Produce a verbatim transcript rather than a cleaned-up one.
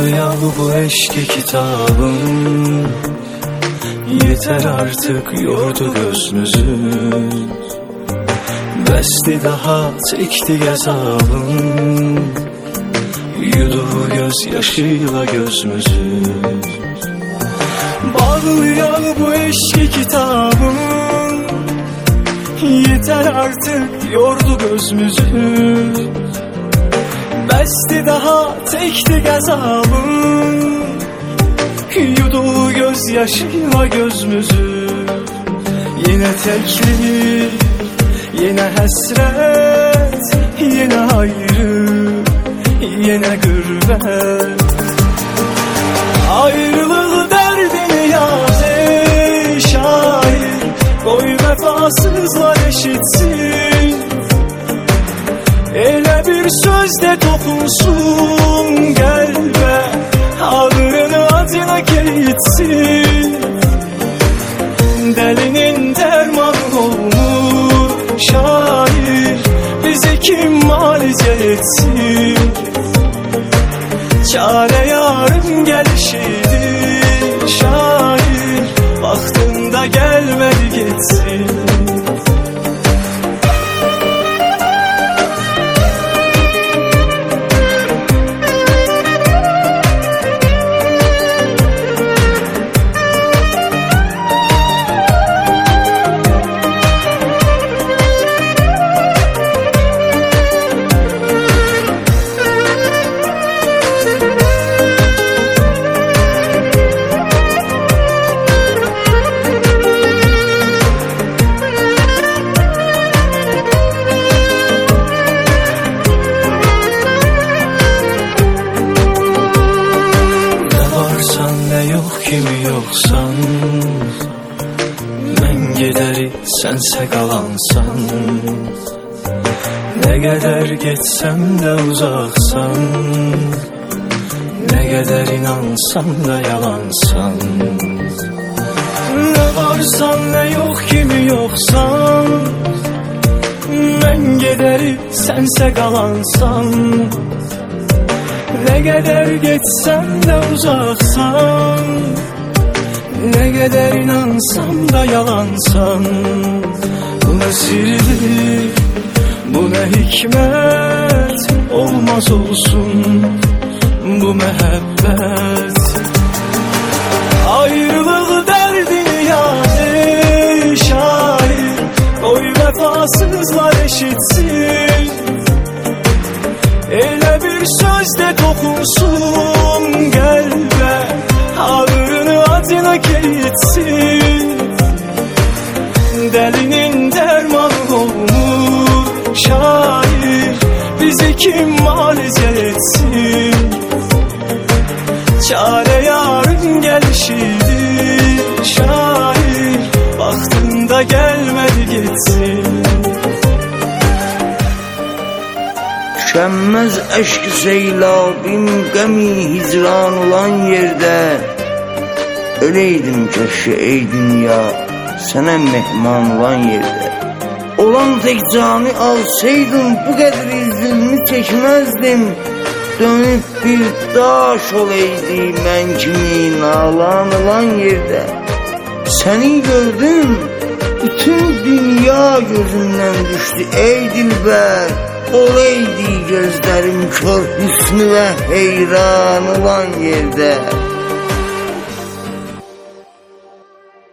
Bağlayan bu eşki kitabım, yeter artık yordu gözümüzü. Bəsdi daha çekti gazabım, yuduğu göz yaşıyla gözümüzü. Bağlayan bu eşki kitabım, yeter artık yordu gözümüzü. Bəsdi daha çekti gazabım, yuduğu göz yaşıyla gözümüzü. Yine teklik, yine hasret, yine ayrı, yine gurbet. Ayrılığı derdini yaz ey şair, koy vefasızlar eşitsin. Elə bir sözde dokunsun qəlbə, ağrını acına keçsin. Dəlinin dərmanı olmur şair, bizi kim müalicə etsin. Çare yarın gelişidir şair, vaxtında gelmedi geçsin. Kimi yoksan, mən gedərik sənsə qalansan. Ne qədər getsəm də uzaqsan, ne qədər inansam da yalansan. Ne varsan ne yok kimi yoksan, mən gedərik sənsə qalansan. Ne kadar geçsem de uzaksan, ne kadar inansam da yalansan. Bu ne sirdir, bu ne hikmet, olmaz olsun bu mehabbet. Ayrılığı derdini yaz ey şair, koy vefasızlar eşitsin. Elə bir sözde dokunsun qəlbə, ağrını acına keçsin. Dəlinin dərmanı olmur şair, bizi kim müalicə etsin. Çare yarın gelişidir şair, vaxtında gelmedi geçsin. Tükenmez eşk seylabim, gemi hicran olan yerde. Öleydim keşke ey dünya, sana mehman olan yerde. Olan tek canı alsaydım, bu kadar zulmü çekmezdim. Dönüp bir daş olaydı ben kimi nalan olan yerde. Seni gördüm, bütün dünya gözümden düştü ey dilber. Olaydı gözlerim kör hüsnü ve heyran olan yerde.